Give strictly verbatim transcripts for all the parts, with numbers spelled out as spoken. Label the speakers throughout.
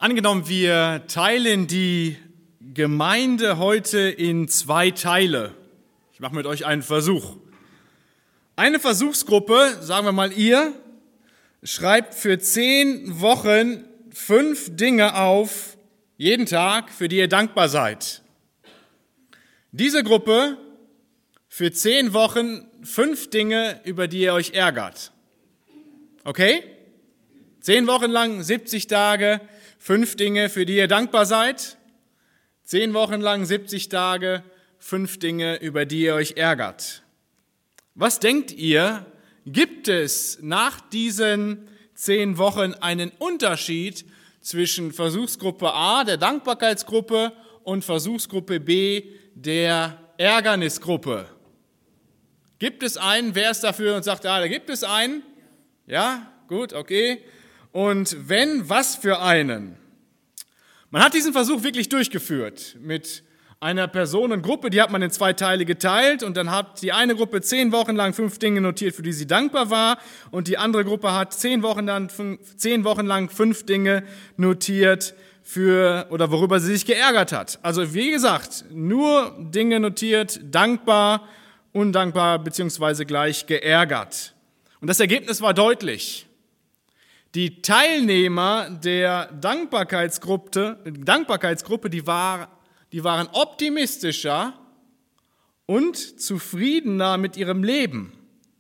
Speaker 1: Angenommen, wir teilen die Gemeinde heute in zwei Teile. Ich mache mit euch einen Versuch. Eine Versuchsgruppe, sagen wir mal ihr, schreibt für zehn Wochen fünf Dinge auf, jeden Tag, für die ihr dankbar seid. Diese Gruppe für zehn Wochen fünf Dinge, über die ihr euch ärgert. Okay? Zehn Wochen lang, siebzig Tage, fünf Dinge, für die ihr dankbar seid. Zehn Wochen lang, siebzig Tage, fünf Dinge, über die ihr euch ärgert. Was denkt ihr, gibt es nach diesen zehn Wochen einen Unterschied zwischen Versuchsgruppe A, der Dankbarkeitsgruppe, und Versuchsgruppe B, der Ärgernisgruppe? Gibt es einen? Wer ist dafür und sagt, ah, da gibt es einen? Ja, gut, okay. Und wenn, was für einen? Man hat diesen Versuch wirklich durchgeführt mit einer Personengruppe, die hat man in zwei Teile geteilt und dann hat die eine Gruppe zehn Wochen lang fünf Dinge notiert, für die sie dankbar war, und die andere Gruppe hat zehn Wochen lang fünf, zehn Wochen lang fünf Dinge notiert, für oder worüber sie sich geärgert hat. Also wie gesagt, nur Dinge notiert, dankbar, undankbar beziehungsweise gleich geärgert. Und das Ergebnis war deutlich. Die Teilnehmer der Dankbarkeitsgruppe, Dankbarkeitsgruppe die, war, die waren optimistischer und zufriedener mit ihrem Leben.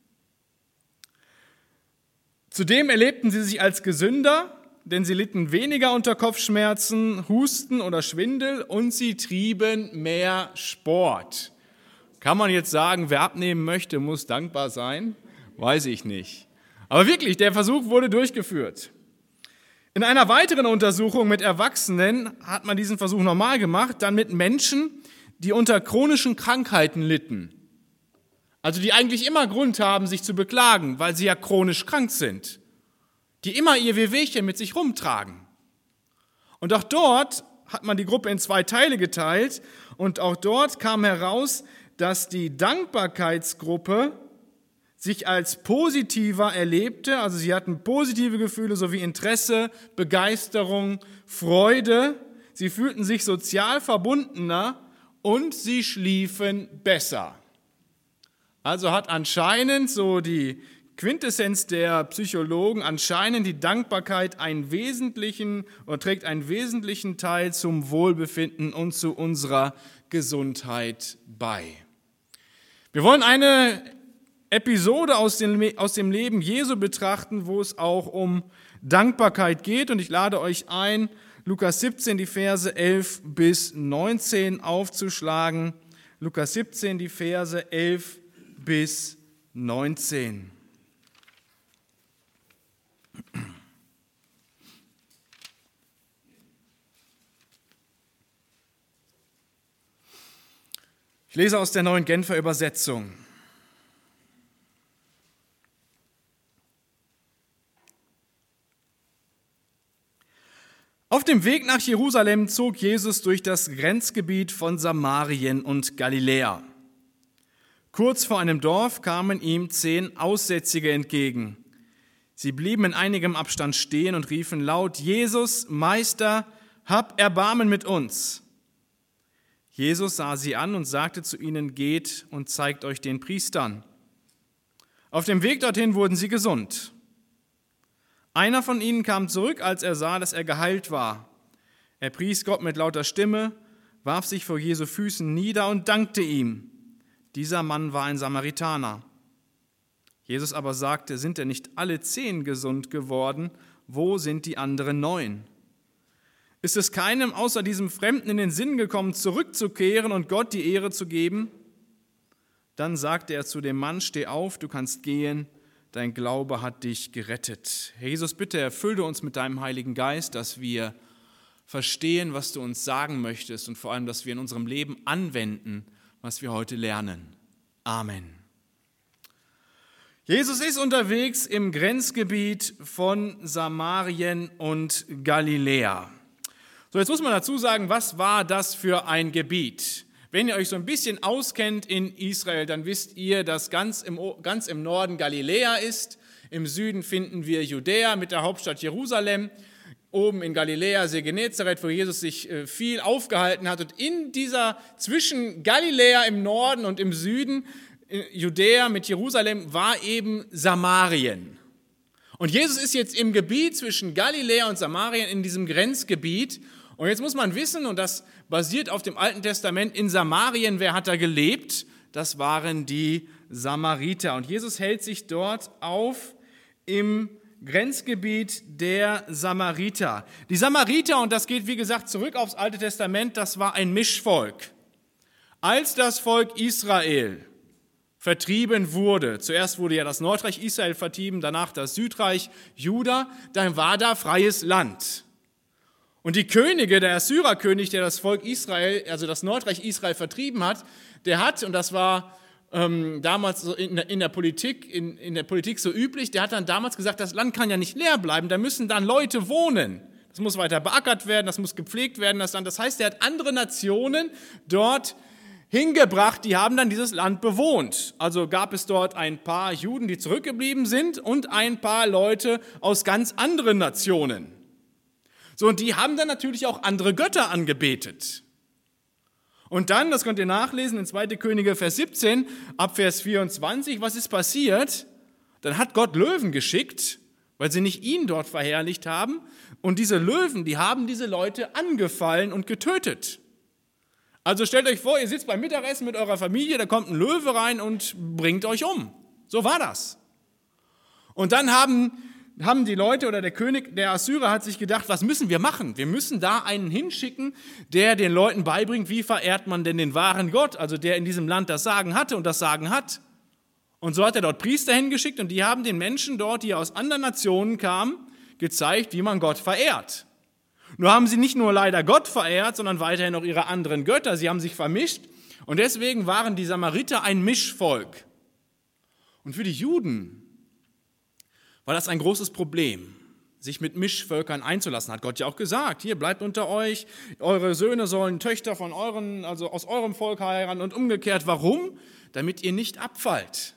Speaker 1: Zudem erlebten sie sich als gesünder, denn sie litten weniger unter Kopfschmerzen, Husten oder Schwindel und sie trieben mehr Sport. Kann man jetzt sagen, wer abnehmen möchte, muss dankbar sein? Weiß ich nicht. Aber wirklich, der Versuch wurde durchgeführt. In einer weiteren Untersuchung mit Erwachsenen hat man diesen Versuch nochmal gemacht, dann mit Menschen, die unter chronischen Krankheiten litten. Also die eigentlich immer Grund haben, sich zu beklagen, weil sie ja chronisch krank sind. Die immer ihr Wehwehchen mit sich rumtragen. Und auch dort hat man die Gruppe in zwei Teile geteilt und auch dort kam heraus, dass die Dankbarkeitsgruppe sich als positiver erlebte, also sie hatten positive Gefühle sowie Interesse, Begeisterung, Freude, sie fühlten sich sozial verbundener und sie schliefen besser. Also hat anscheinend, so die Quintessenz der Psychologen, anscheinend die Dankbarkeit einen wesentlichen oder trägt einen wesentlichen Teil zum Wohlbefinden und zu unserer Gesundheit bei. Wir wollen eine Episode aus dem, aus dem Leben Jesu betrachten, wo es auch um Dankbarkeit geht. Und ich lade euch ein, Lukas siebzehn, die Verse elf bis neunzehn aufzuschlagen. Lukas siebzehn, die Verse elf bis neunzehn. Ich lese aus der Neuen Genfer Übersetzung. Auf dem Weg nach Jerusalem zog Jesus durch das Grenzgebiet von Samarien und Galiläa. Kurz vor einem Dorf kamen ihm zehn Aussätzige entgegen. Sie blieben in einigem Abstand stehen und riefen laut: Jesus, Meister, hab Erbarmen mit uns. Jesus sah sie an und sagte zu ihnen: Geht und zeigt euch den Priestern. Auf dem Weg dorthin wurden sie gesund. Einer von ihnen kam zurück, als er sah, dass er geheilt war. Er pries Gott mit lauter Stimme, warf sich vor Jesu Füßen nieder und dankte ihm. Dieser Mann war ein Samaritaner. Jesus aber sagte: Sind denn nicht alle zehn gesund geworden? Wo sind die anderen neun? Ist es keinem außer diesem Fremden in den Sinn gekommen, zurückzukehren und Gott die Ehre zu geben? Dann sagte er zu dem Mann: Steh auf, du kannst gehen. Dein Glaube hat dich gerettet. Herr Jesus, bitte erfülle uns mit deinem Heiligen Geist, dass wir verstehen, was du uns sagen möchtest und vor allem, dass wir in unserem Leben anwenden, was wir heute lernen. Amen. Jesus ist unterwegs im Grenzgebiet von Samarien und Galiläa. So, jetzt muss man dazu sagen, was war das für ein Gebiet? Wenn ihr euch so ein bisschen auskennt in Israel, dann wisst ihr, dass ganz im, ganz im Norden Galiläa ist. Im Süden finden wir Judäa mit der Hauptstadt Jerusalem. oben in Galiläa, See Genezareth, wo Jesus sich viel aufgehalten hat. Und in dieser, zwischen Galiläa im Norden und im Süden, Judäa mit Jerusalem, war eben Samarien. Und Jesus ist jetzt im Gebiet zwischen Galiläa und Samarien, in diesem Grenzgebiet. Und jetzt muss man wissen, und das basiert auf dem Alten Testament, in Samarien, wer hat da gelebt? Das waren die Samariter. Und Jesus hält sich dort auf im Grenzgebiet der Samariter. Die Samariter, und das geht wie gesagt zurück aufs Alte Testament, das war ein Mischvolk. Als das Volk Israel vertrieben wurde, zuerst wurde ja das Nordreich Israel vertrieben, danach das Südreich Juda, dann war da freies Land. Und die Könige, der Assyrerkönig, der das Volk Israel, also das Nordreich Israel vertrieben hat, der hat, und das war ähm, damals so in, in, der Politik, in, in der Politik so üblich, der hat dann damals gesagt, das Land kann ja nicht leer bleiben, da müssen dann Leute wohnen. Das muss weiter beackert werden, das muss gepflegt werden, das Land. Das heißt, er hat andere Nationen dort hingebracht, die haben dann dieses Land bewohnt. Also gab es dort ein paar Juden, die zurückgeblieben sind und ein paar Leute aus ganz anderen Nationen. So, und die haben dann natürlich auch andere Götter angebetet. Und dann, das könnt ihr nachlesen in zweiter Könige Vers siebzehn, ab Vers vierundzwanzig, was ist passiert? Dann hat Gott Löwen geschickt, weil sie nicht ihn dort verherrlicht haben. Und diese Löwen, die haben diese Leute angefallen und getötet. Also stellt euch vor, ihr sitzt beim Mittagessen mit eurer Familie, da kommt ein Löwe rein und bringt euch um. So war das. Und dann haben, haben die Leute oder der König der Assyrer hat sich gedacht, was müssen wir machen? Wir müssen da einen hinschicken, der den Leuten beibringt, wie verehrt man denn den wahren Gott, also der in diesem Land das Sagen hatte und das Sagen hat. Und so hat er dort Priester hingeschickt und die haben den Menschen dort, die aus anderen Nationen kamen, gezeigt, wie man Gott verehrt. Nur haben sie nicht nur leider Gott verehrt, sondern weiterhin auch ihre anderen Götter. Sie haben sich vermischt und deswegen waren die Samariter ein Mischvolk. Und für die Juden war das ein großes Problem, sich mit Mischvölkern einzulassen. Hat Gott ja auch gesagt, hier bleibt unter euch, eure Söhne sollen Töchter von euren, also aus eurem Volk heiraten und umgekehrt. Warum? Damit ihr nicht abfallt.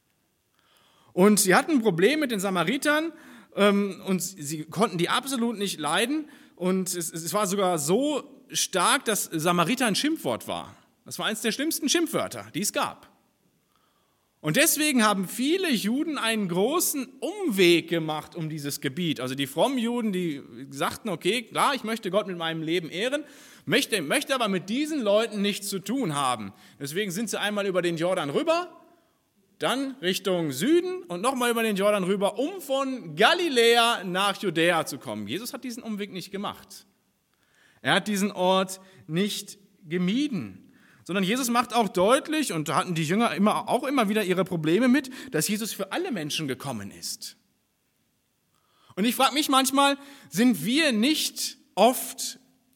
Speaker 1: Und sie hatten ein Problem mit den Samaritern ähm, und sie konnten die absolut nicht leiden. Und es, es war sogar so stark, dass Samariter ein Schimpfwort war. Das war eines der schlimmsten Schimpfwörter, die es gab. Und deswegen haben viele Juden einen großen Umweg gemacht um dieses Gebiet. Also die frommen Juden, die sagten, okay, klar, ich möchte Gott mit meinem Leben ehren, möchte, möchte aber mit diesen Leuten nichts zu tun haben. Deswegen sind sie einmal über den Jordan rüber, dann Richtung Süden und nochmal über den Jordan rüber, um von Galiläa nach Judäa zu kommen. Jesus hat diesen Umweg nicht gemacht. Er hat diesen Ort nicht gemieden, sondern Jesus macht auch deutlich, und da hatten die Jünger immer, auch immer wieder ihre Probleme mit, dass Jesus für alle Menschen gekommen ist. Und ich frage mich manchmal, sind wir nicht oft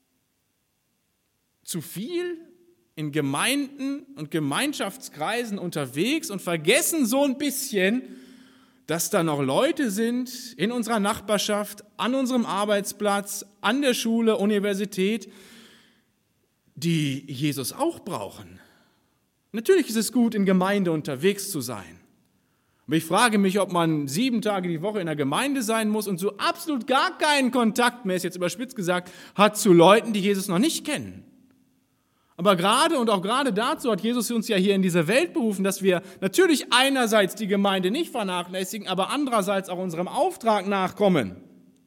Speaker 1: zu viel in Gemeinden und Gemeinschaftskreisen unterwegs und vergessen so ein bisschen, dass da noch Leute sind in unserer Nachbarschaft, an unserem Arbeitsplatz, an der Schule, Universität, die Jesus auch brauchen. Natürlich ist es gut, in Gemeinde unterwegs zu sein. Aber ich frage mich, ob man sieben Tage die Woche in der Gemeinde sein muss und so absolut gar keinen Kontakt mehr, ist jetzt überspitzt gesagt, hat zu Leuten, die Jesus noch nicht kennen. Aber gerade und auch gerade dazu hat Jesus uns ja hier in diese Welt berufen, dass wir natürlich einerseits die Gemeinde nicht vernachlässigen, aber andererseits auch unserem Auftrag nachkommen.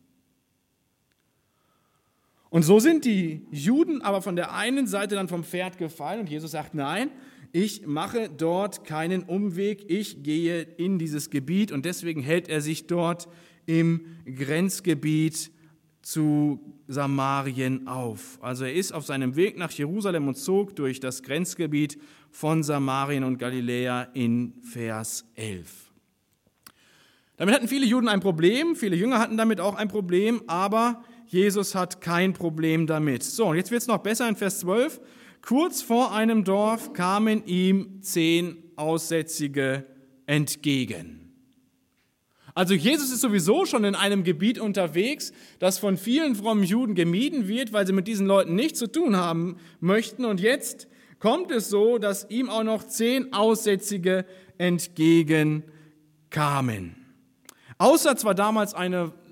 Speaker 1: Und so sind die Juden aber von der einen Seite dann vom Pferd gefallen und Jesus sagt, nein, ich mache dort keinen Umweg, ich gehe in dieses Gebiet und deswegen hält er sich dort im Grenzgebiet zu Samarien auf. Also er ist auf seinem Weg nach Jerusalem und zog durch das Grenzgebiet von Samarien und Galiläa in Vers elf. Damit hatten viele Juden ein Problem, viele Jünger hatten damit auch ein Problem, aber Jesus hat kein Problem damit. So, und jetzt wird es noch besser in Vers zwölf. Kurz vor einem Dorf kamen ihm zehn Aussätzige entgegen. Also Jesus ist sowieso schon in einem Gebiet unterwegs, das von vielen frommen Juden gemieden wird, weil sie mit diesen Leuten nichts zu tun haben möchten. Und jetzt kommt es so, dass ihm auch noch zehn Aussätzige entgegenkamen. Aussatz war damals eine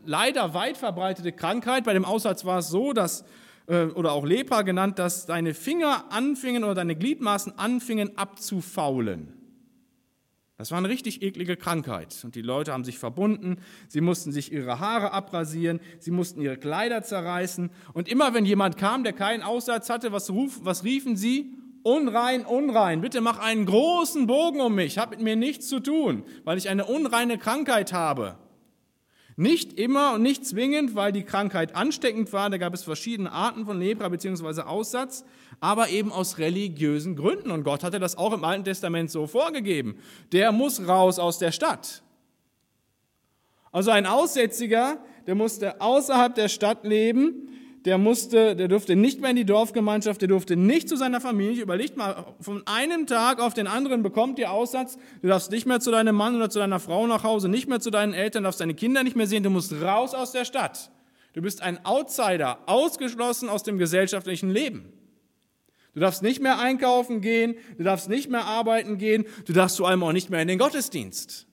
Speaker 1: leider weit verbreitete Krankheit. Bei dem Aussatz war es so, dass, äh, oder auch Lepra genannt, dass deine Finger anfingen oder deine Gliedmaßen anfingen abzufaulen. Das war eine richtig eklige Krankheit. Und die Leute haben sich verbunden, sie mussten sich ihre Haare abrasieren, sie mussten ihre Kleider zerreißen. Und immer wenn jemand kam, der keinen Aussatz hatte, was, ruf, was riefen sie? Unrein, unrein, bitte mach einen großen Bogen um mich, hab mit mir nichts zu tun, weil ich eine unreine Krankheit habe. Nicht immer und nicht zwingend, weil die Krankheit ansteckend war, da gab es verschiedene Arten von Lepra bzw. Aussatz, aber eben aus religiösen Gründen. Und Gott hatte das auch im Alten Testament so vorgegeben. Der muss raus aus der Stadt. Also ein Aussätziger, der musste außerhalb der Stadt leben, der musste, der durfte nicht mehr in die Dorfgemeinschaft, der durfte nicht zu seiner Familie. Überlegt mal, von einem Tag auf den anderen bekommt ihr Aussatz, du darfst nicht mehr zu deinem Mann oder zu deiner Frau nach Hause, nicht mehr zu deinen Eltern, darfst deine Kinder nicht mehr sehen, du musst raus aus der Stadt. Du bist ein Outsider, ausgeschlossen aus dem gesellschaftlichen Leben. Du darfst nicht mehr einkaufen gehen, du darfst nicht mehr arbeiten gehen, du darfst vor allem auch nicht mehr in den Gottesdienst.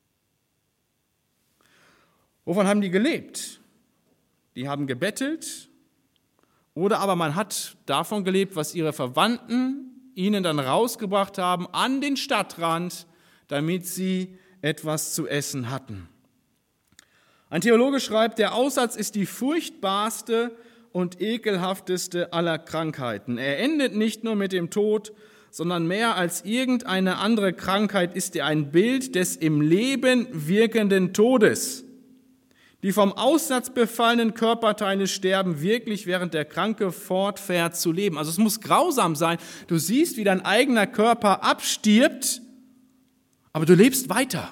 Speaker 1: Wovon haben die gelebt? Die haben gebettelt. Oder aber man hat davon gelebt, was ihre Verwandten ihnen dann rausgebracht haben an den Stadtrand, damit sie etwas zu essen hatten. Ein Theologe schreibt, der Aussatz ist die furchtbarste und ekelhafteste aller Krankheiten. Er endet nicht nur mit dem Tod, sondern mehr als irgendeine andere Krankheit ist er ein Bild des im Leben wirkenden Todes. Die vom Aussatz befallenen Körperteile sterben wirklich, während der Kranke fortfährt zu leben. Also es muss grausam sein. Du siehst, wie dein eigener Körper abstirbt, aber du lebst weiter.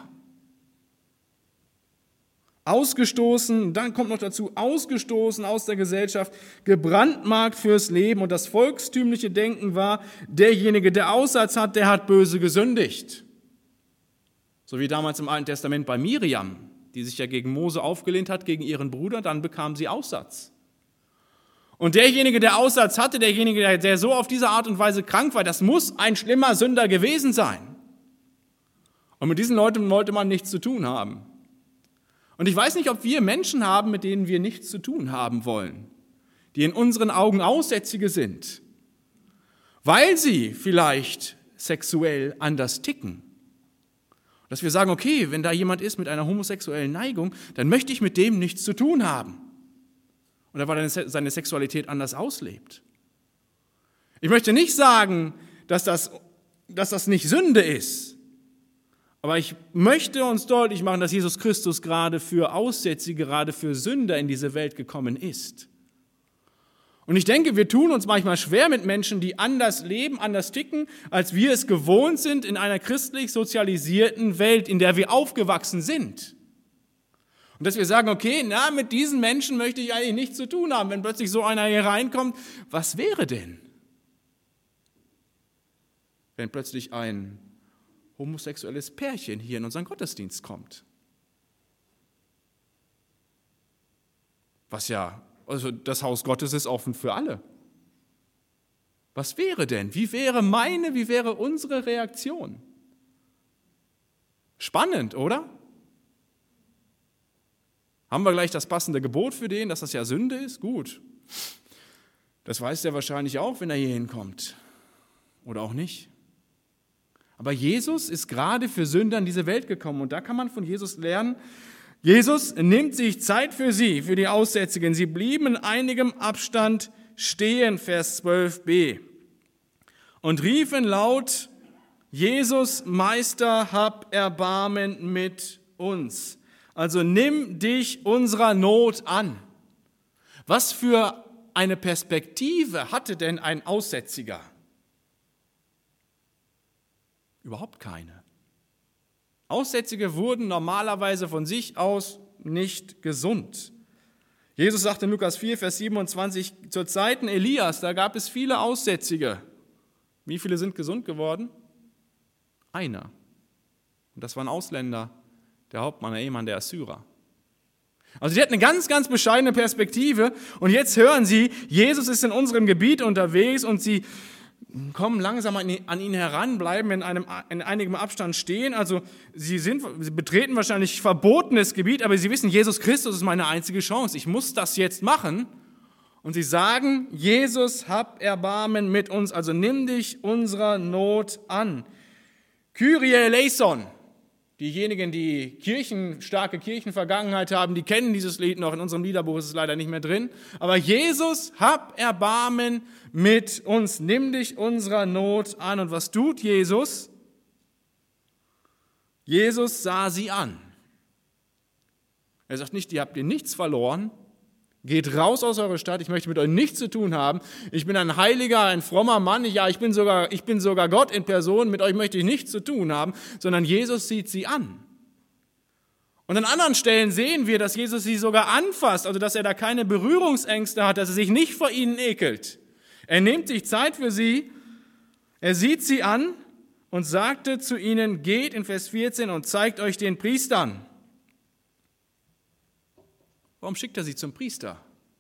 Speaker 1: Ausgestoßen, dann kommt noch dazu, ausgestoßen aus der Gesellschaft, gebrandmarkt fürs Leben. Und das volkstümliche Denken war, derjenige, der Aussatz hat, der hat böse gesündigt. So wie damals im Alten Testament bei Miriam, die sich ja gegen Mose aufgelehnt hat, gegen ihren Bruder, dann bekam sie Aussatz. Und derjenige, der Aussatz hatte, derjenige, der, der so auf diese Art und Weise krank war, das muss ein schlimmer Sünder gewesen sein. Und mit diesen Leuten wollte man nichts zu tun haben. Und ich weiß nicht, ob wir Menschen haben, mit denen wir nichts zu tun haben wollen, die in unseren Augen Aussätzige sind, weil sie vielleicht sexuell anders ticken. Dass wir sagen, okay, wenn da jemand ist mit einer homosexuellen Neigung, dann möchte ich mit dem nichts zu tun haben. Oder weil er seine Sexualität anders auslebt. Ich möchte nicht sagen, dass das, dass das nicht Sünde ist. Aber ich möchte uns deutlich machen, dass Jesus Christus gerade für Aussätzige, gerade für Sünder in diese Welt gekommen ist. Und ich denke, wir tun uns manchmal schwer mit Menschen, die anders leben, anders ticken, als wir es gewohnt sind in einer christlich sozialisierten Welt, in der wir aufgewachsen sind. Und dass wir sagen, okay, na, mit diesen Menschen möchte ich eigentlich nichts zu tun haben. Wenn plötzlich so einer hier reinkommt, was wäre denn, wenn plötzlich ein homosexuelles Pärchen hier in unseren Gottesdienst kommt? Was ja, also das Haus Gottes ist offen für alle. Was wäre denn? Wie wäre meine, wie wäre unsere Reaktion? Spannend, oder? Haben wir gleich das passende Gebot für den, dass das ja Sünde ist? Gut. Das weiß der wahrscheinlich auch, wenn er hier hinkommt. Oder auch nicht. Aber Jesus ist gerade für Sünder in diese Welt gekommen. Und da kann man von Jesus lernen, Jesus nimmt sich Zeit für sie, für die Aussätzigen. Sie blieben in einigem Abstand stehen, Vers zwölf b, und riefen laut, Jesus, Meister, hab Erbarmen mit uns. Also nimm dich unserer Not an. Was für eine Perspektive hatte denn ein Aussätziger? Überhaupt keine. Aussätzige wurden normalerweise von sich aus nicht gesund. Jesus sagte in Lukas vier, Vers siebenundzwanzig, zur Zeiten Elias, da gab es viele Aussätzige. Wie viele sind gesund geworden? Einer. Und das war ein Ausländer, der Hauptmann, der Ehemann der Assyrer. Also die hatten eine ganz, ganz bescheidene Perspektive. Und jetzt hören sie, Jesus ist in unserem Gebiet unterwegs und sie kommen langsam an ihn heran, bleiben in, einem, in einigem Abstand stehen. Also sie, sind, sie betreten wahrscheinlich verbotenes Gebiet, aber sie wissen, Jesus Christus ist meine einzige Chance. Ich muss das jetzt machen. Und sie sagen, Jesus, hab Erbarmen mit uns, also nimm dich unserer Not an. Kyrie eleison. Diejenigen, die Kirchen, starke Kirchenvergangenheit haben, die kennen dieses Lied noch. In unserem Liederbuch ist es leider nicht mehr drin. Aber Jesus, hab Erbarmen mit uns, nimm dich unserer Not an. Und was tut Jesus? Jesus sah sie an. Er sagt nicht, ihr habt ihr nichts verloren. Geht raus aus eurer Stadt, ich möchte mit euch nichts zu tun haben. Ich bin ein heiliger, ein frommer Mann, ja, ich bin sogar, ich bin sogar Gott in Person, mit euch möchte ich nichts zu tun haben, sondern Jesus sieht sie an. Und an anderen Stellen sehen wir, dass Jesus sie sogar anfasst, also dass er da keine Berührungsängste hat, dass er sich nicht vor ihnen ekelt. Er nimmt sich Zeit für sie, er sieht sie an und sagte zu ihnen, geht in Vers vierzehn und zeigt euch den Priestern. Warum schickt er sie zum Priester?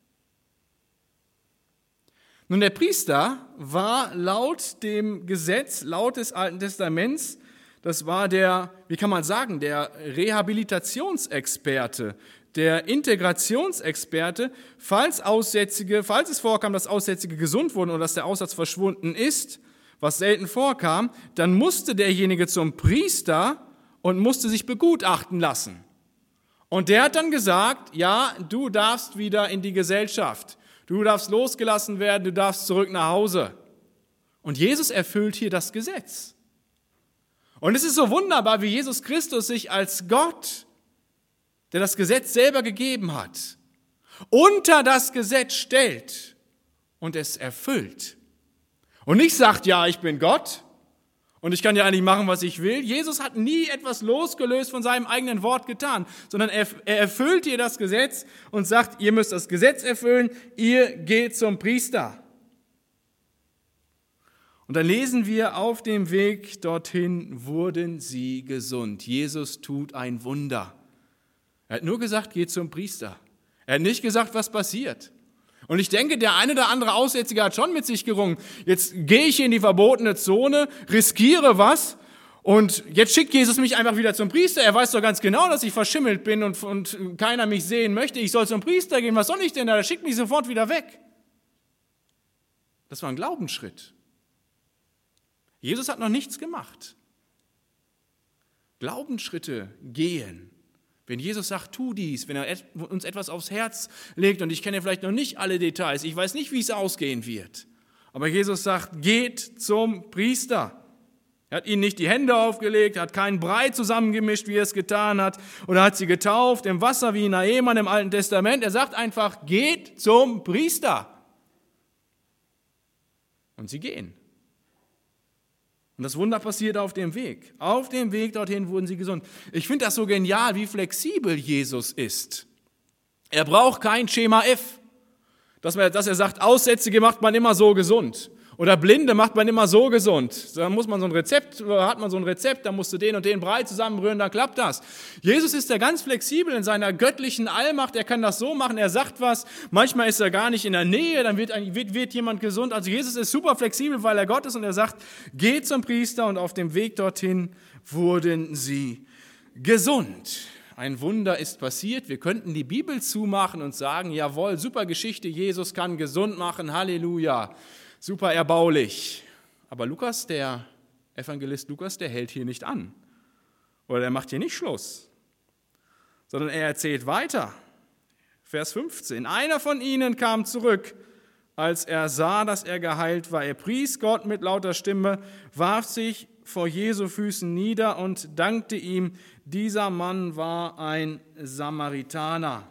Speaker 1: Nun, der Priester war laut dem Gesetz, laut des Alten Testaments, das war der, wie kann man sagen, der Rehabilitationsexperte, der Integrationsexperte, falls Aussätzige, falls es vorkam, dass Aussätzige gesund wurden oder dass der Aussatz verschwunden ist, was selten vorkam, dann musste derjenige zum Priester und musste sich begutachten lassen. Und der hat dann gesagt, ja, du darfst wieder in die Gesellschaft, du darfst losgelassen werden, du darfst zurück nach Hause. Und Jesus erfüllt hier das Gesetz. Und es ist so wunderbar, wie Jesus Christus sich als Gott, der das Gesetz selber gegeben hat, unter das Gesetz stellt und es erfüllt. Und nicht sagt, ja, ich bin Gott und ich kann ja eigentlich machen, was ich will. Jesus hat nie etwas losgelöst von seinem eigenen Wort getan, sondern er, er erfüllt hier das Gesetz und sagt, ihr müsst das Gesetz erfüllen, ihr geht zum Priester. Und dann lesen wir, auf dem Weg dorthin wurden sie gesund. Jesus tut ein Wunder. Er hat nur gesagt, geht zum Priester. Er hat nicht gesagt, was passiert. Und ich denke, der eine oder andere Aussätzige hat schon mit sich gerungen. Jetzt gehe ich in die verbotene Zone, riskiere was und jetzt schickt Jesus mich einfach wieder zum Priester. Er weiß doch ganz genau, dass ich verschimmelt bin und, und keiner mich sehen möchte. Ich soll zum Priester gehen. Was soll ich denn da? Der schickt mich sofort wieder weg. Das war ein Glaubensschritt. Jesus hat noch nichts gemacht. Glaubensschritte gehen. Wenn Jesus sagt, tu dies, wenn er uns etwas aufs Herz legt, und ich kenne vielleicht noch nicht alle Details, ich weiß nicht, wie es ausgehen wird, aber Jesus sagt, geht zum Priester. Er hat ihnen nicht die Hände aufgelegt, hat keinen Brei zusammengemischt, wie er es getan hat, oder hat sie getauft im Wasser wie Naaman im Alten Testament. Er sagt einfach, geht zum Priester. Und sie gehen. Und das Wunder passiert auf dem Weg. Auf dem Weg dorthin wurden sie gesund. Ich finde das so genial, wie flexibel Jesus ist. Er braucht kein Schema F, dass er sagt, Aussätzige macht man immer so gesund. Oder Blinde macht man immer so gesund. Da muss man so ein Rezept, hat man so ein Rezept, da musst du den und den Brei zusammenrühren, dann klappt das. Jesus ist ja ganz flexibel in seiner göttlichen Allmacht. Er kann das so machen, er sagt was. Manchmal ist er gar nicht in der Nähe, dann wird, wird, wird jemand gesund. Also Jesus ist super flexibel, weil er Gott ist und er sagt, geht zum Priester, und auf dem Weg dorthin wurden sie gesund. Ein Wunder ist passiert. Wir könnten die Bibel zumachen und sagen, jawohl, super Geschichte, Jesus kann gesund machen, Halleluja. Super erbaulich. Aber Lukas, der Evangelist Lukas, der hält hier nicht an. Oder der macht hier nicht Schluss. Sondern er erzählt weiter. Vers fünfzehn. Einer von ihnen kam zurück, als er sah, dass er geheilt war. Er pries Gott mit lauter Stimme, warf sich vor Jesu Füßen nieder und dankte ihm. Dieser Mann war ein Samaritaner.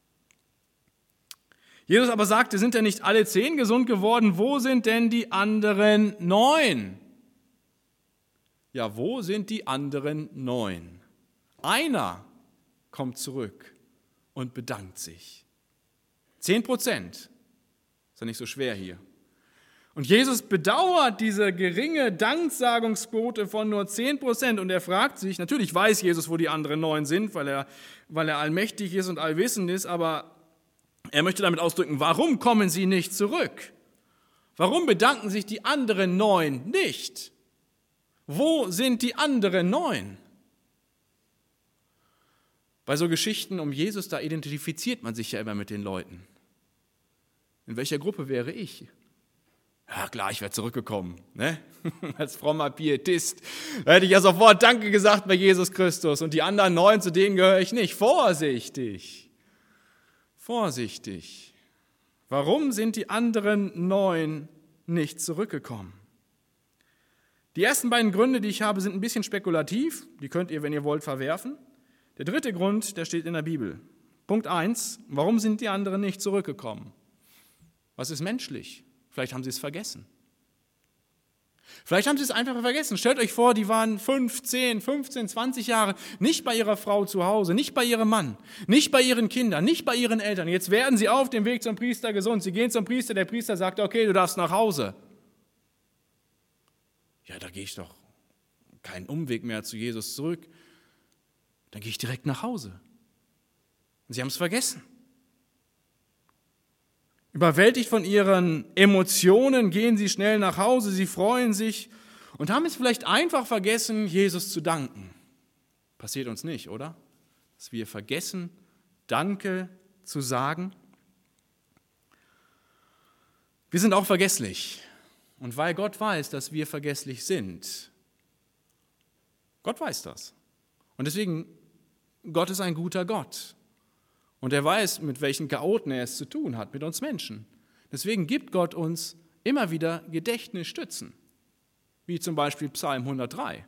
Speaker 1: Jesus aber sagte, sind denn nicht alle zehn gesund geworden? Wo sind denn die anderen neun? Ja, wo sind die anderen neun? Einer kommt zurück und bedankt sich. Zehn Prozent. Ist ja nicht so schwer hier. Und Jesus bedauert diese geringe Danksagungsquote von nur zehn Prozent und er fragt sich, natürlich weiß Jesus, wo die anderen neun sind, weil er, weil er allmächtig ist und allwissend ist, aber er möchte damit ausdrücken, warum kommen sie nicht zurück? Warum bedanken sich die anderen neun nicht? Wo sind die anderen neun? Bei so Geschichten um Jesus, da identifiziert man sich ja immer mit den Leuten. In welcher Gruppe wäre ich? Ja klar, ich wäre zurückgekommen, ne? Als frommer Pietist. Da hätte ich ja sofort Danke gesagt bei Jesus Christus. Und die anderen neun, zu denen gehöre ich nicht. Vorsichtig, vorsichtig. Warum sind die anderen neun nicht zurückgekommen? Die ersten beiden Gründe, die ich habe, sind ein bisschen spekulativ. Die könnt ihr, wenn ihr wollt, verwerfen. Der dritte Grund, der steht in der Bibel. Punkt eins, warum sind die anderen nicht zurückgekommen? Was ist menschlich? Vielleicht haben sie es vergessen. Vielleicht haben sie es einfach vergessen. Stellt euch vor, die waren fünf, zehn, fünfzehn, zwanzig Jahre nicht bei ihrer Frau zu Hause, nicht bei ihrem Mann, nicht bei ihren Kindern, nicht bei ihren Eltern. Jetzt werden sie auf dem Weg zum Priester gesund. Sie gehen zum Priester, der Priester sagt, okay, du darfst nach Hause. Ja, da gehe ich doch keinen Umweg mehr zu Jesus zurück. Dann gehe ich direkt nach Hause. Und sie haben es vergessen. Überwältigt von ihren Emotionen gehen sie schnell nach Hause, sie freuen sich und haben es vielleicht einfach vergessen, Jesus zu danken. Passiert uns nicht, oder? Dass wir vergessen, Danke zu sagen. Wir sind auch vergesslich. Und weil Gott weiß, dass wir vergesslich sind, Gott weiß das. Und deswegen, Gott ist ein guter Gott. Und er weiß, mit welchen Chaoten er es zu tun hat, mit uns Menschen. Deswegen gibt Gott uns immer wieder Gedächtnisstützen, wie zum Beispiel Psalm hundertdrei.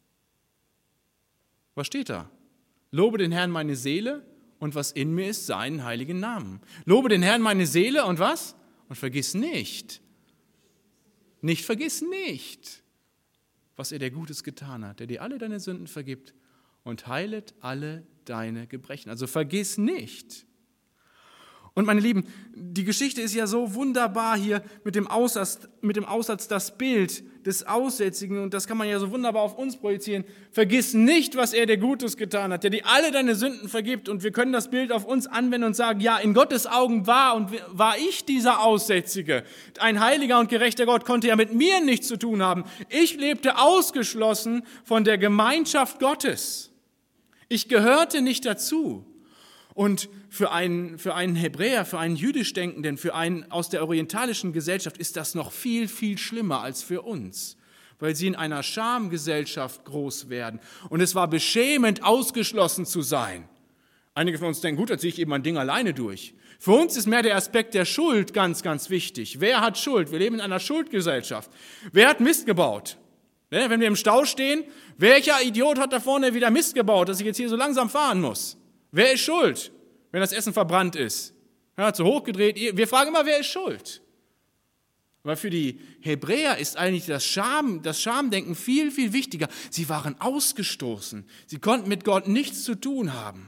Speaker 1: Was steht da? Lobe den Herrn meine Seele und was in mir ist, seinen heiligen Namen. Lobe den Herrn meine Seele und was? Und vergiss nicht, nicht vergiss nicht, was er dir Gutes getan hat, der dir alle deine Sünden vergibt und heilet alle deine Gebrechen. Also vergiss nicht. Und meine Lieben, die Geschichte ist ja so wunderbar hier mit dem Aussatz, mit dem Aussatz das Bild des Aussätzigen, und das kann man ja so wunderbar auf uns projizieren. Vergiss nicht, was er dir Gutes getan hat, der dir alle deine Sünden vergibt, und wir können das Bild auf uns anwenden und sagen, ja, in Gottes Augen war und war ich dieser Aussätzige. Ein heiliger und gerechter Gott konnte ja mit mir nichts zu tun haben. Ich lebte ausgeschlossen von der Gemeinschaft Gottes. Ich gehörte nicht dazu. Und für einen, für einen Hebräer, für einen jüdisch Denkenden, für einen aus der orientalischen Gesellschaft ist das noch viel, viel schlimmer als für uns, weil sie in einer Schamgesellschaft groß werden. Und es war beschämend, ausgeschlossen zu sein. Einige von uns denken, gut, da ziehe ich eben mein Ding alleine durch. Für uns ist mehr der Aspekt der Schuld ganz, ganz wichtig. Wer hat Schuld? Wir leben in einer Schuldgesellschaft. Wer hat Mist gebaut? Wenn wir im Stau stehen, welcher Idiot hat da vorne wieder Mist gebaut, dass ich jetzt hier so langsam fahren muss? Wer ist schuld, wenn das Essen verbrannt ist? Ja, zu hoch gedreht. Wir fragen immer, wer ist schuld? Aber für die Hebräer ist eigentlich das Scham, das Schamdenken viel, viel wichtiger. Sie waren ausgestoßen. Sie konnten mit Gott nichts zu tun haben.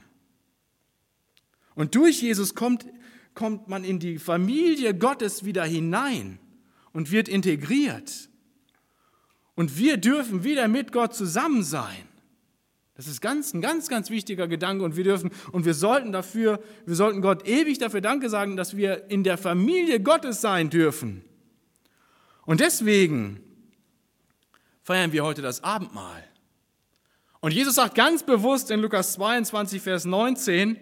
Speaker 1: Und durch Jesus kommt, kommt man in die Familie Gottes wieder hinein und wird integriert. Und wir dürfen wieder mit Gott zusammen sein. Das ist ganz, ein ganz, ganz wichtiger Gedanke, und wir dürfen und wir sollten dafür, wir sollten Gott ewig dafür Danke sagen, dass wir in der Familie Gottes sein dürfen. Und deswegen feiern wir heute das Abendmahl. Und Jesus sagt ganz bewusst in Lukas zweiundzwanzig, Vers neunzehn,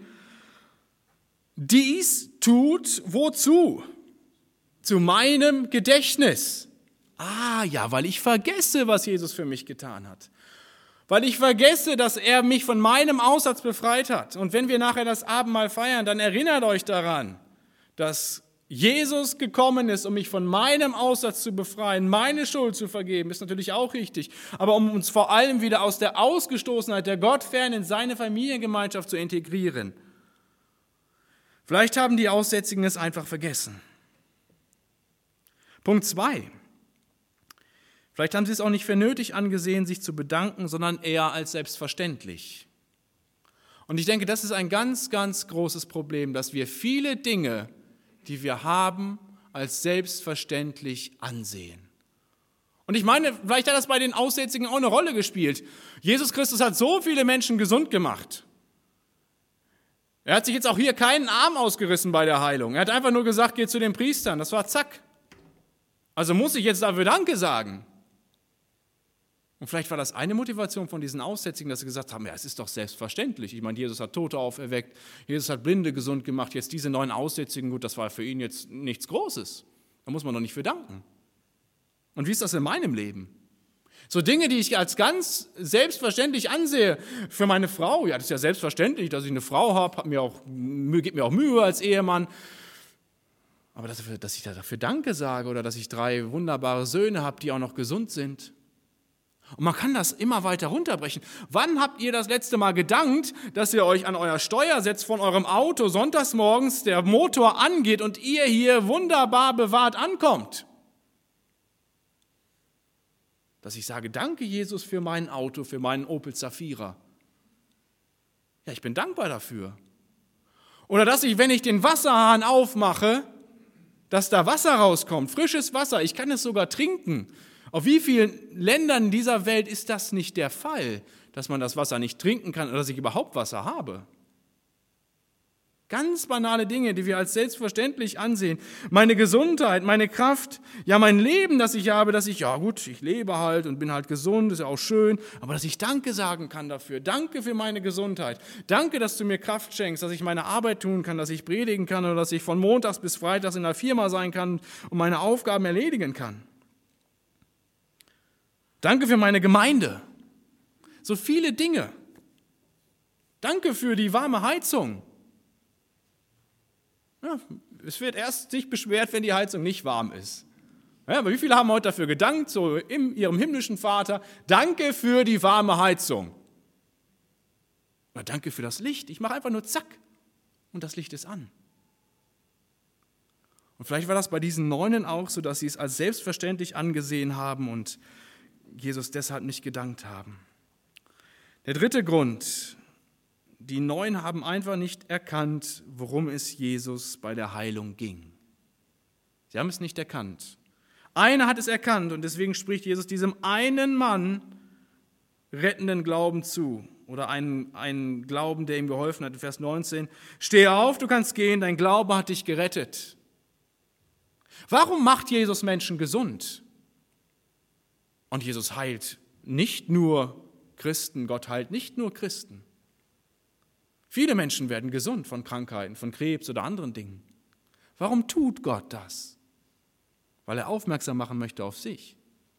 Speaker 1: dies tut wozu? Zu meinem Gedächtnis. Ah ja, weil ich vergesse, was Jesus für mich getan hat. Weil ich vergesse, dass er mich von meinem Aussatz befreit hat. Und wenn wir nachher das Abendmahl feiern, dann erinnert euch daran, dass Jesus gekommen ist, um mich von meinem Aussatz zu befreien, meine Schuld zu vergeben, ist natürlich auch richtig. Aber um uns vor allem wieder aus der Ausgestoßenheit der Gottfern in seine Familiengemeinschaft zu integrieren. Vielleicht haben die Aussätzigen es einfach vergessen. Punkt zwei. Vielleicht haben sie es auch nicht für nötig angesehen, sich zu bedanken, sondern eher als selbstverständlich. Und ich denke, das ist ein ganz, ganz großes Problem, dass wir viele Dinge, die wir haben, als selbstverständlich ansehen. Und ich meine, vielleicht hat das bei den Aussätzigen auch eine Rolle gespielt. Jesus Christus hat so viele Menschen gesund gemacht. Er hat sich jetzt auch hier keinen Arm ausgerissen bei der Heilung. Er hat einfach nur gesagt, geh zu den Priestern. Das war zack. Also muss ich jetzt dafür Danke sagen. Und vielleicht war das eine Motivation von diesen Aussätzigen, dass sie gesagt haben, ja, es ist doch selbstverständlich. Ich meine, Jesus hat Tote auferweckt, Jesus hat Blinde gesund gemacht, jetzt diese neuen Aussätzigen, gut, das war für ihn jetzt nichts Großes. Da muss man doch nicht für danken. Und wie ist das in meinem Leben? So Dinge, die ich als ganz selbstverständlich ansehe für meine Frau, ja, das ist ja selbstverständlich, dass ich eine Frau habe, hat mir auch, gibt mir auch Mühe als Ehemann. Aber dass, dass ich dafür Danke sage oder dass ich drei wunderbare Söhne habe, die auch noch gesund sind. Und man kann das immer weiter runterbrechen. Wann habt ihr das letzte Mal gedankt, dass ihr euch an euer Steuer setzt von eurem Auto, sonntags morgens der Motor angeht und ihr hier wunderbar bewahrt ankommt? Dass ich sage, danke Jesus für mein Auto, für meinen Opel Zafira. Ja, ich bin dankbar dafür. Oder dass ich, wenn ich den Wasserhahn aufmache, dass da Wasser rauskommt, frisches Wasser, ich kann es sogar trinken. Auf wie vielen Ländern dieser Welt ist das nicht der Fall, dass man das Wasser nicht trinken kann oder dass ich überhaupt Wasser habe? Ganz banale Dinge, die wir als selbstverständlich ansehen. Meine Gesundheit, meine Kraft, ja mein Leben, das ich habe, dass ich, ja gut, ich lebe halt und bin halt gesund, ist ja auch schön, aber dass ich Danke sagen kann dafür. Danke für meine Gesundheit. Danke, dass du mir Kraft schenkst, dass ich meine Arbeit tun kann, dass ich predigen kann oder dass ich von montags bis freitags in der Firma sein kann und meine Aufgaben erledigen kann. Danke für meine Gemeinde. So viele Dinge. Danke für die warme Heizung. Ja, es wird erst sich beschwert, wenn die Heizung nicht warm ist. Ja, aber wie viele haben heute dafür gedankt, so in ihrem himmlischen Vater, danke für die warme Heizung. Oder danke für das Licht. Ich mache einfach nur zack und das Licht ist an. Und vielleicht war das bei diesen Neunen auch so, dass sie es als selbstverständlich angesehen haben und Jesus deshalb nicht gedankt haben. Der dritte Grund: Die Neuen haben einfach nicht erkannt, worum es Jesus bei der Heilung ging. Sie haben es nicht erkannt. Einer hat es erkannt und deswegen spricht Jesus diesem einen Mann rettenden Glauben zu. Oder einen, einen Glauben, der ihm geholfen hat. In Vers neunzehn, steh auf, du kannst gehen, dein Glaube hat dich gerettet. Warum macht Jesus Menschen gesund? Und Jesus heilt nicht nur Christen, Gott heilt nicht nur Christen. Viele Menschen werden gesund von Krankheiten, von Krebs oder anderen Dingen. Warum tut Gott das? Weil er aufmerksam machen möchte auf sich.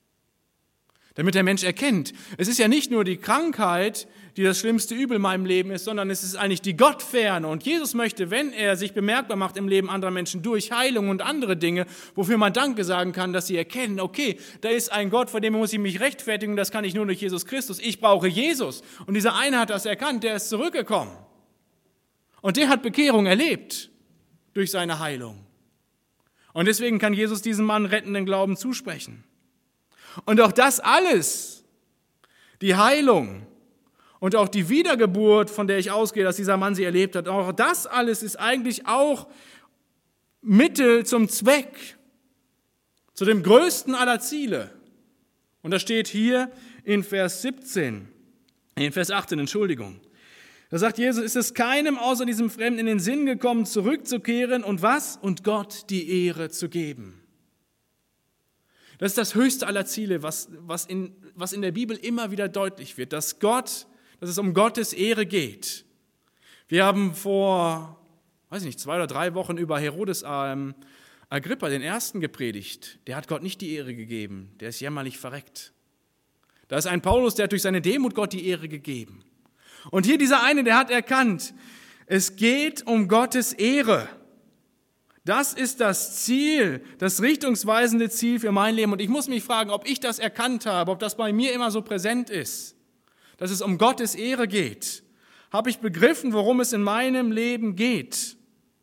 Speaker 1: Damit der Mensch erkennt, es ist ja nicht nur die Krankheit, die das schlimmste Übel in meinem Leben ist, sondern es ist eigentlich die Gottferne. Und Jesus möchte, wenn er sich bemerkbar macht im Leben anderer Menschen durch Heilung und andere Dinge, wofür man Danke sagen kann, dass sie erkennen, okay, da ist ein Gott, vor dem muss ich mich rechtfertigen, das kann ich nur durch Jesus Christus. Ich brauche Jesus. Und dieser eine hat das erkannt, der ist zurückgekommen. Und der hat Bekehrung erlebt durch seine Heilung. Und deswegen kann Jesus diesem Mann rettenden Glauben zusprechen. Und auch das alles, die Heilung und auch die Wiedergeburt, von der ich ausgehe, dass dieser Mann sie erlebt hat, auch das alles ist eigentlich auch Mittel zum Zweck, zu dem größten aller Ziele. Und das steht hier in Vers siebzehn, in Vers achtzehn, Entschuldigung. Da sagt Jesus, ist es keinem außer diesem Fremden in den Sinn gekommen, zurückzukehren und was? Und Gott die Ehre zu geben. Das ist das höchste aller Ziele, was, was, in, was in der Bibel immer wieder deutlich wird, dass Gott, dass es um Gottes Ehre geht. Wir haben vor, weiß ich nicht, zwei oder drei Wochen über Herodes ähm, Agrippa, den Ersten, gepredigt. Der hat Gott nicht die Ehre gegeben, der ist jämmerlich verreckt. Da ist ein Paulus, der hat durch seine Demut Gott die Ehre gegeben. Und hier dieser eine, der hat erkannt, es geht um Gottes Ehre. Das ist das Ziel, das richtungsweisende Ziel für mein Leben. Und ich muss mich fragen, ob ich das erkannt habe, ob das bei mir immer so präsent ist, dass es um Gottes Ehre geht. Habe ich begriffen, worum es in meinem Leben geht?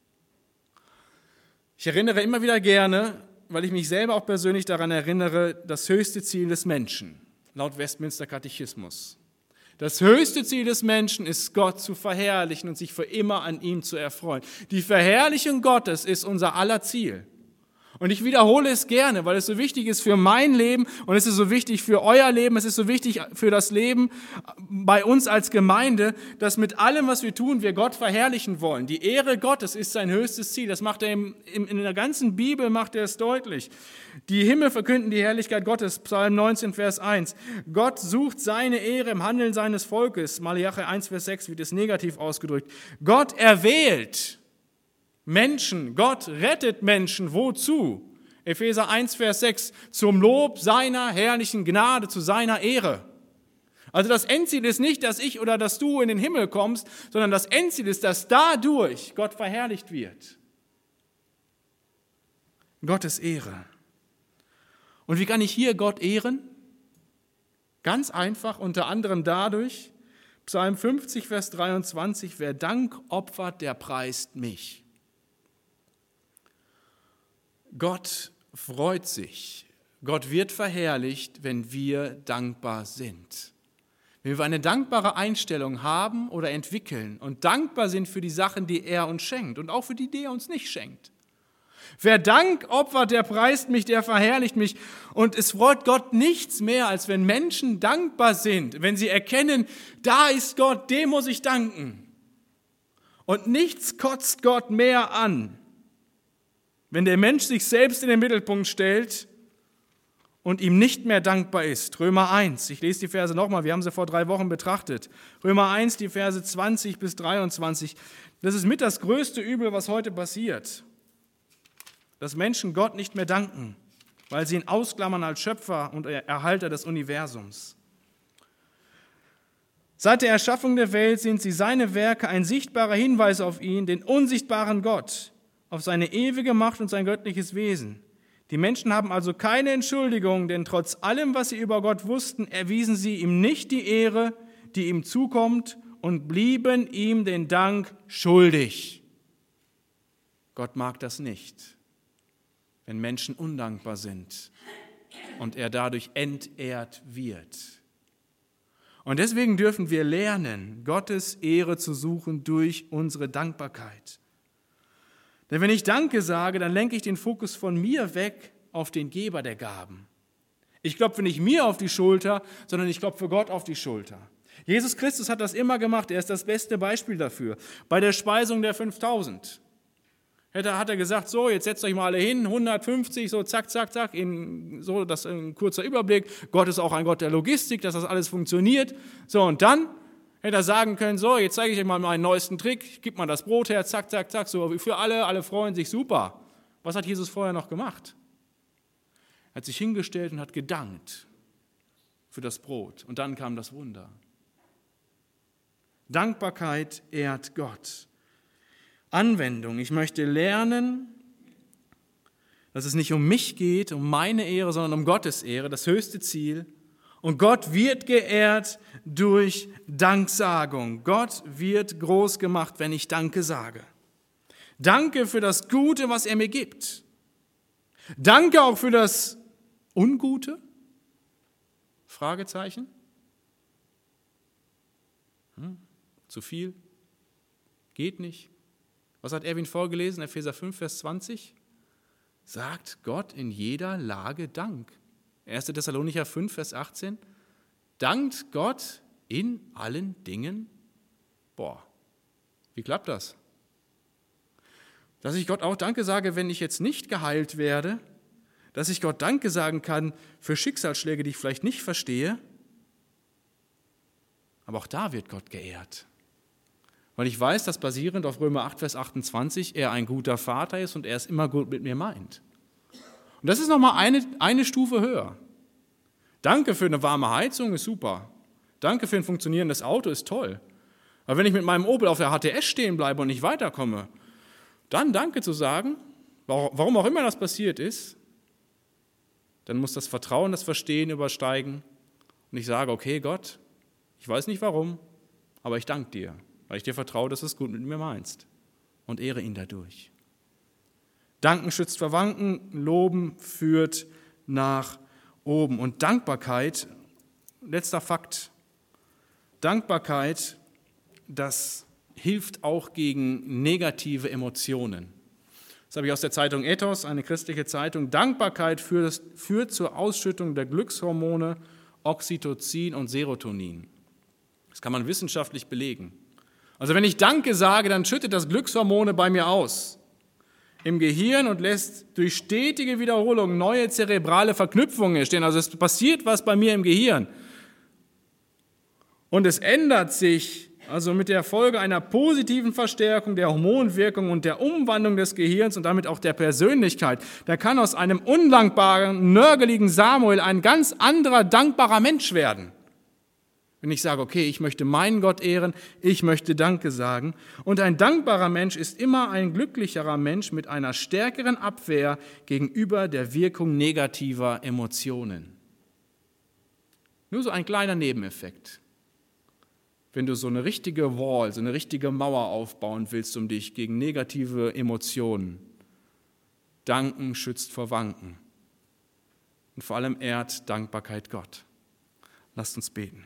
Speaker 1: Ich erinnere immer wieder gerne, weil ich mich selber auch persönlich daran erinnere, das höchste Ziel des Menschen, laut Westminster Katechismus. Das höchste Ziel des Menschen ist, Gott zu verherrlichen und sich für immer an ihm zu erfreuen. Die Verherrlichung Gottes ist unser aller Ziel. Und ich wiederhole es gerne, weil es so wichtig ist für mein Leben und es ist so wichtig für euer Leben, es ist so wichtig für das Leben bei uns als Gemeinde, dass mit allem, was wir tun, wir Gott verherrlichen wollen. Die Ehre Gottes ist sein höchstes Ziel. Das macht er im, im, in der ganzen Bibel, macht er es deutlich. Die Himmel verkünden die Herrlichkeit Gottes, Psalm neunzehn, Vers eins. Gott sucht seine Ehre im Handeln seines Volkes. Malachi eins, Vers sechs wird es negativ ausgedrückt. Gott erwählt Menschen, Gott rettet Menschen. Wozu? Epheser eins, Vers sechs, zum Lob seiner herrlichen Gnade, zu seiner Ehre. Also das Endziel ist nicht, dass ich oder dass du in den Himmel kommst, sondern das Endziel ist, dass dadurch Gott verherrlicht wird. Gottes Ehre. Und wie kann ich hier Gott ehren? Ganz einfach, unter anderem dadurch, Psalm fünfzig, Vers dreiundzwanzig, wer Dank opfert, der preist mich. Gott freut sich, Gott wird verherrlicht, wenn wir dankbar sind. Wenn wir eine dankbare Einstellung haben oder entwickeln und dankbar sind für die Sachen, die er uns schenkt und auch für die, die er uns nicht schenkt. Wer Dank opfert, der preist mich, der verherrlicht mich. Und es freut Gott nichts mehr, als wenn Menschen dankbar sind, wenn sie erkennen, da ist Gott, dem muss ich danken. Und nichts kotzt Gott mehr an, wenn der Mensch sich selbst in den Mittelpunkt stellt und ihm nicht mehr dankbar ist. Römer eins, ich lese die Verse nochmal, wir haben sie vor drei Wochen betrachtet. Römer eins, die Verse zwanzig bis dreiundzwanzig. Das ist mit das größte Übel, was heute passiert. Dass Menschen Gott nicht mehr danken, weil sie ihn ausklammern als Schöpfer und Erhalter des Universums. Seit der Erschaffung der Welt sind sie seine Werke, ein sichtbarer Hinweis auf ihn, den unsichtbaren Gott, auf seine ewige Macht und sein göttliches Wesen. Die Menschen haben also keine Entschuldigung, denn trotz allem, was sie über Gott wussten, erwiesen sie ihm nicht die Ehre, die ihm zukommt, und blieben ihm den Dank schuldig. Gott mag das nicht, wenn Menschen undankbar sind und er dadurch entehrt wird. Und deswegen dürfen wir lernen, Gottes Ehre zu suchen durch unsere Dankbarkeit. Denn wenn ich Danke sage, dann lenke ich den Fokus von mir weg auf den Geber der Gaben. Ich klopfe nicht mir auf die Schulter, sondern ich klopfe Gott auf die Schulter. Jesus Christus hat das immer gemacht, er ist das beste Beispiel dafür. Bei der Speisung der fünftausend hat er gesagt, so, jetzt setzt euch mal alle hin, hundertfünfzig, so zack, zack, zack, in, so, das ist ein kurzer Überblick. Gott ist auch ein Gott der Logistik, dass das alles funktioniert. So, und dann hätte er sagen können, so, jetzt zeige ich euch mal meinen neuesten Trick, gib mal das Brot her, zack, zack, zack, so für alle, alle freuen sich, super. Was hat Jesus vorher noch gemacht? Er hat sich hingestellt und hat gedankt für das Brot. Und dann kam das Wunder. Dankbarkeit ehrt Gott. Anwendung. Ich möchte lernen, dass es nicht um mich geht, um meine Ehre, sondern um Gottes Ehre, das höchste Ziel. Und Gott wird geehrt durch Danksagung. Gott wird groß gemacht, wenn ich Danke sage. Danke für das Gute, was er mir gibt. Danke auch für das Ungute? Fragezeichen. Hm, zu viel? Geht nicht? Was hat Erwin vorgelesen? Epheser fünf, Vers zwanzig. Sagt Gott in jeder Lage Dank. erster Thessalonicher fünf, Vers achtzehn. Dankt Gott in allen Dingen. Boah, wie klappt das? Dass ich Gott auch Danke sage, wenn ich jetzt nicht geheilt werde, dass ich Gott Danke sagen kann für Schicksalsschläge, die ich vielleicht nicht verstehe. Aber auch da wird Gott geehrt. Weil ich weiß, dass basierend auf Römer acht, Vers achtundzwanzig er ein guter Vater ist und er es immer gut mit mir meint. Und das ist nochmal eine, eine Stufe höher. Danke für eine warme Heizung, ist super. Danke für ein funktionierendes Auto, ist toll. Aber wenn ich mit meinem Opel auf der H T S stehen bleibe und nicht weiterkomme, dann Danke zu sagen, warum auch immer das passiert ist, dann muss das Vertrauen, das Verstehen übersteigen. Und ich sage, okay Gott, ich weiß nicht warum, aber ich danke dir, weil ich dir vertraue, dass du es gut mit mir meinst und ehre ihn dadurch. Danken schützt vor Wanken, Loben führt nach oben. Und Dankbarkeit, letzter Fakt, Dankbarkeit, das hilft auch gegen negative Emotionen. Das habe ich aus der Zeitung Ethos, eine christliche Zeitung. Dankbarkeit führt, führt zur Ausschüttung der Glückshormone Oxytocin und Serotonin. Das kann man wissenschaftlich belegen. Also wenn ich Danke sage, dann schüttet das Glückshormone bei mir aus im Gehirn und lässt durch stetige Wiederholung neue zerebrale Verknüpfungen entstehen. Also es passiert was bei mir im Gehirn. Und es ändert sich also mit der Folge einer positiven Verstärkung der Hormonwirkung und der Umwandlung des Gehirns und damit auch der Persönlichkeit. Da kann aus einem undankbaren, nörgeligen Samuel ein ganz anderer, dankbarer Mensch werden. Wenn ich sage, okay, ich möchte meinen Gott ehren, ich möchte Danke sagen. Und ein dankbarer Mensch ist immer ein glücklicherer Mensch mit einer stärkeren Abwehr gegenüber der Wirkung negativer Emotionen. Nur so ein kleiner Nebeneffekt. Wenn du so eine richtige Wall, so eine richtige Mauer aufbauen willst um dich gegen negative Emotionen. Danken schützt vor Wanken. Und vor allem ehrt Dankbarkeit Gott. Lasst uns beten.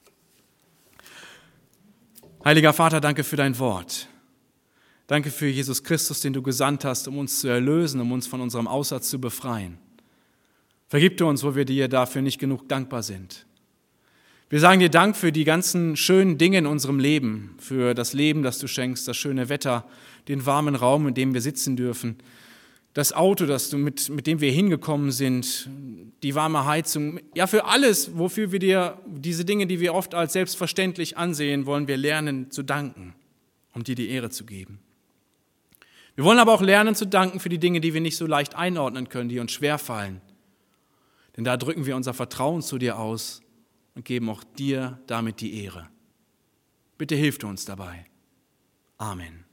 Speaker 1: Heiliger Vater, danke für dein Wort. Danke für Jesus Christus, den du gesandt hast, um uns zu erlösen, um uns von unserem Aussatz zu befreien. Vergib du uns, wo wir dir dafür nicht genug dankbar sind. Wir sagen dir Dank für die ganzen schönen Dinge in unserem Leben, für das Leben, das du schenkst, das schöne Wetter, den warmen Raum, in dem wir sitzen dürfen, das Auto, das du mit, mit dem wir hingekommen sind, die warme Heizung, ja für alles, wofür wir dir diese Dinge, die wir oft als selbstverständlich ansehen, wollen wir lernen zu danken, um dir die Ehre zu geben. Wir wollen aber auch lernen zu danken für die Dinge, die wir nicht so leicht einordnen können, die uns schwerfallen. Denn da drücken wir unser Vertrauen zu dir aus und geben auch dir damit die Ehre. Bitte hilf du uns dabei. Amen.